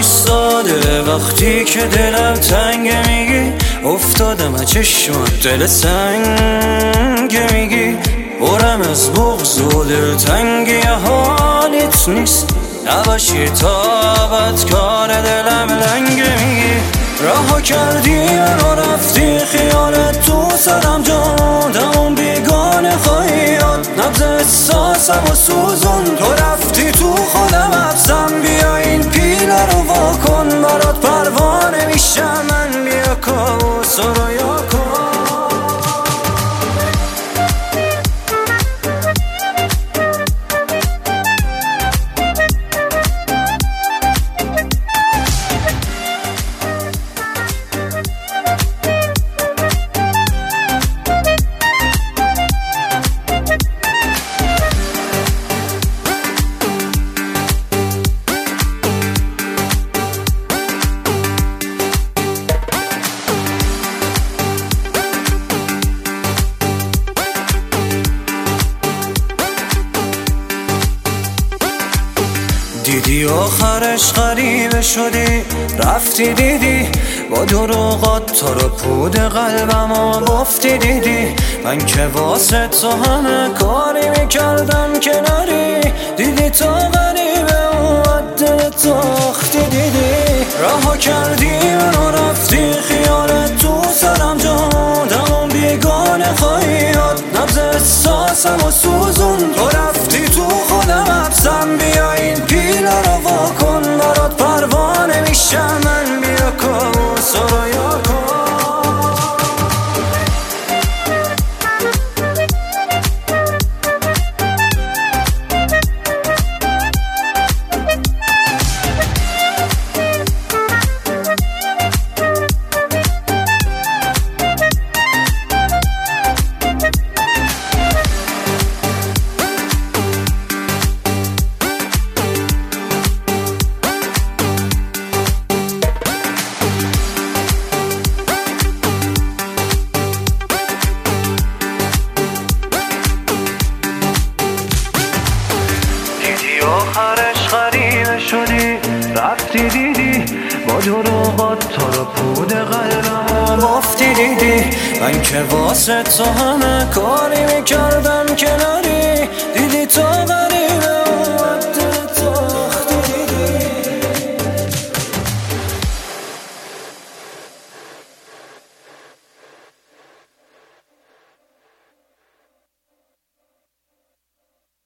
ایستاده وقتی که دلم تنگ میگی افتادم از چشمات دل سنگ میگی برم از بغض و دلتنگی حالیت نیست نباشی تا ابد کار دلم لنگ میگی رها کردی منو رفتی خیالت تو سرم جان اون بیگانه خواهیات نبض احساسم و سوزون تو رفتی تو خودم حبسم بیا این پیله رو واکن برات پروانه میشم من بیا کابوس رو یا کن دیدی آخرش غریبه شدی رفتی دیدی با دروغات تو رو پود قلبمو گفتی دیدی من که واسه تو همه کاری میکردم که نری دیدی تو غریبه اومد دل تو اختی دیدی رها کردی منو رفتی خیالت تو سرم جان اون بیگانه خواهیات نبض احساسم و سوزون تو رفتی تو خودم حبسم بیا این پیله رو واکن برات پروانه میشم من بیا کابوس رو یا کن آخرش غریبه شدی رفتی دیدی با دروغات تو رو پود قلبمو گفتی دیدی من که واسه تو همه کاری میکردم که